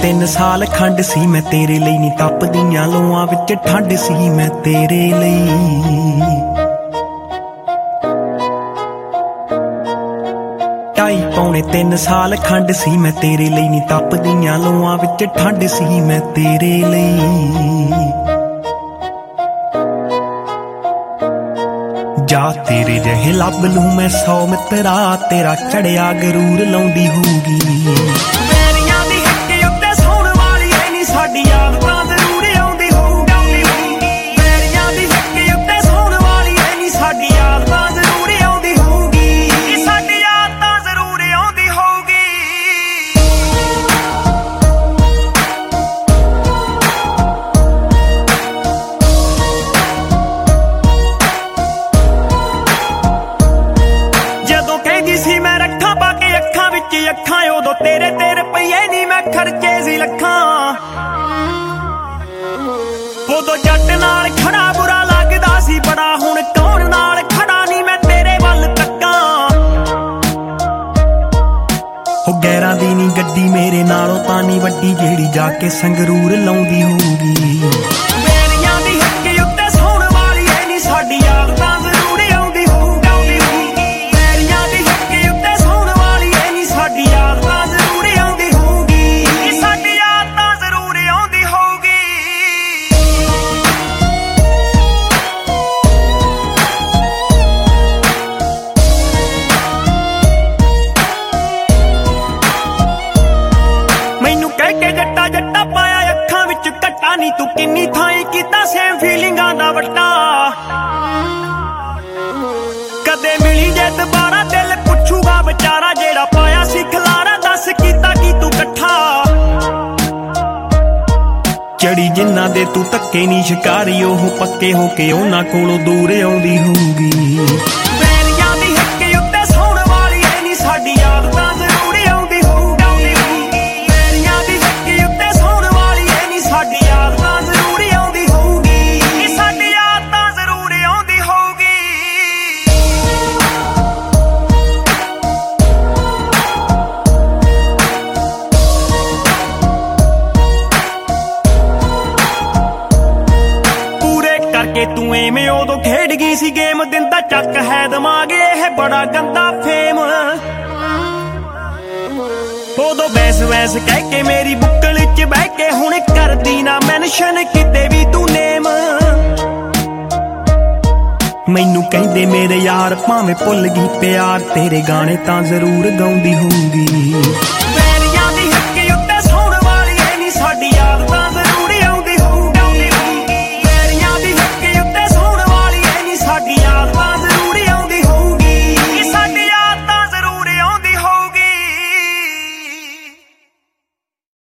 3 ਸਾਲ ਖੰਡ ਸੀ ਮੈਂ ਤੇਰੇ ਲਈ ਨੀ ਤਪਦੀਆਂ ਲੋਆਂ ਵਿੱਚ ਠੰਡ ਸੀ ਮੈਂ ਤੇਰੇ ਲਈ 2.5-3 ਸਾਲ ਖੰਡ ਸੀ ਮੈਂ ਤੇਰੇ ਲਈ ਨੀ ਤਪਦੀਆਂ ਲੋਆਂ ਵਿੱਚ ਠੰਡ ਸੀ ਮੈਂ ਤੇਰੇ ਲਈ ਜਾ ਤੇਰੇ ਜਿਹੇ ਲੱਭ ਲੂੰ ਮੈਂ 100 ਮਿੱਤਰਾ ਤੇਰਾ ਚੜਿਆ ਗਰੂਰ ਲਾਉਂਦੀ ਹੋਊਗੀ ਪੈਰੀਆਂ ਦੀ ਹੱਕੇ ਉੱਤੇ ਸੌਣ ਵਾਲੀ ਐ ਨੀ ਸਾਡੀ ਯਾਦ ਤਾਂ ਜ਼ਰੂਰ ਆਉਂਦੀ ਹੋਊਗੀ ਪੈਰੀਆਂ ਦੀ ਹੱਕੇ ਉੱਤੇ ਸੌਣ ਵਾਲੀ ਐ ਨੀ ਸਾਡੀ ਯਾਦ ਤਾਂ ਜ਼ਰੂਰ ਆਉਂਦੀ ਹੋਊਗੀ ਸਾਡੀ ਯਾਦ ਤਾਂ ਜ਼ਰੂਰ ਆਉਂਦੀ ਹੋਊਗੀ ਜਦੋਂ ਕਹਿੰਦੀ ਸੀ ਮੈਂ ਰੱਖਾਂ ਪਾ ਕੇ ਅੱਖਾਂ ਵਿੱਚ ਅੱਖਾਂ ਉਦੋਂ ਤੇਰੇ ਪਈਏ ਨੀ ਮੈਂ ਖਰਚੇ ਸੀ ਲੱਖਾਂ ਉਦੋਂ ਜੱਟ ਨਾਲ ਖੜਾ ਬੁਰਾ ਲੱਗਦਾ ਸੀ ਬੜਾ ਹੁਣ ਕੌਣ ਨਾਲ ਖੜਾ ਨੀ ਮੈਂ ਤੇਰੇ ਵੱਲ ਤੱਕਾਂ ਹੋ ਗੈਰਾਂ ਦੀ ਨੀ ਗੱਡੀ ਮੇਰੇ ਨਾਲੋਂ ਤਾਂ ਨੀ ਵੱਡੀ ਜਿਹੜੀ ਜਾ ਕੇ ਸੰਗਰੂਰ ਲਾਉਂਦੀ ਹੋਊਗੀ ਪੈਰੀਆਂ ਦੀ ਹੱਕੇ ਉੱਤੇ ਸੌਣ ਵਾਲੀ ਐ ਨੀ ਸਾਡੀ ਯਾਦ ਤਾਂ ਜ਼ਰੂਰ ਆਉਂਦੀ ਹੋਊਗੀ ਪੈਰੀਆਂ ਦੀ ਹੱਕੇ ਉੱਤੇ ਸੌਣ ਵਾਲੀ ਐ ਨੀ ਸਾਡੀ ਯਾਦ ਤਾਂ ਜ਼ਰੂਰ ਆਉਂਦੀ ਹੋਊਗੀ ਸਾਡੀ ਯਾਦ ਤਾਂ ਜ਼ਰੂਰ ਆਉਂਦੀ ਹੋਊਗੀ ਮੈਨੂੰ ਕਹਿ ਕੇ ਜੱਟਾ ਜੱਟਾ ਪਾਇਆ ਅੱਖਾਂ ਵਿੱਚ ਘੱਟਾ ਨੀ ਤੂੰ ਕਿੰਨੀ ਥਾਈਂ ਕੀਤਾ ਸੇਮ ਫੀਲਿੰਗਾਂ ਦਾ ਵੱਟਾ ਕਦੇ ਮਿਲੀ ਜੇ ਦੁਬਾਰਾ ਦਿਲ ਪੁੱਛੂਗਾ ਵਿਚਾਰਾ ਜਿਹੜਾ ਪਾਇਆ ਸੀ ਖਲਾਰਾ ਦੱਸ ਕੀਤਾ ਕੀ ਤੂੰ ਇਕੱਠਾ ਚੜੀ ਜਿੰਨਾ ਦੇ ਤੂੰ ਧੱਕੇ ਨੀ ਸ਼ਿਕਾਰੀ ਉਹ ਪੱਕੇ ਹੋ ਕੇ ਉਹਨਾਂ ਕੋਲੋਂ ਦੂਰ ਆਉਂਦੀ ਹੋਊਗੀ ਪੈਰੀਆਂ ਦੀ ਹੱਕੇ ਉੱਤੇ ਸੌਣ ਵਾਲੀ ਐ ਨੀ ਸਾਡੀ ਯਾਦ ਤਾਂ ਜ਼ਰੂਰ ਆਉਂਦੀ ਹੋਊਗੀ ਪੈਰੀਆਂ ਦੀ ਹੱਕੇ ਉੱਤੇ ਸੌਣ ਵਾਲੀ ਐ ਨੀ ਸਾਡੀ ਯਾਦ ਤਾਂ ਜ਼ਰੂਰ ਆਉਂਦੀ ਹੋਊਗੀ ਸਾਡੀ ਯਾਦ ਤਾਂ ਜ਼ਰੂਰ ਆਉਂਦੀ ਹੋਊਗੀ ਪੂਰੇ ਕਰਕੇ ਤੂੰ ਐਵੇਂ ਉਦੋਂ ਖੇਡ ਗਈ ਸੀ ਗੇਮ ਦਿੰਦਾ ਚੱਕ ਹੈ ਦਿਮਾਗ ਇਹ ਬੜਾ ਗੰਦਾ ਫੇਮ ਉਦੋਂ ਵੈਸ ਕਹਿ ਕੇ ਮੇਰੀ ਬੁੱਕਲ 'ਚ ਬਹਿ ਕੇ ਹੁਣ ਕਰਦੀ ਨਾ ਮੈਂਸ਼ਨ ਕਿਤੇ ਵੀ ਤੂੰ ਨੇਮ ਮੈਨੂੰ ਕਹਿੰਦੇ ਮੇਰੇ ਯਾਰ ਭਾਵੇਂ ਭੁੱਲ ਗਈ ਪਿਆਰ ਤੇਰੇ ਗਾਣੇ ਤਾਂ ਜ਼ਰੂਰ ਗਾਉਂਦੀ ਹੋਊਗੀ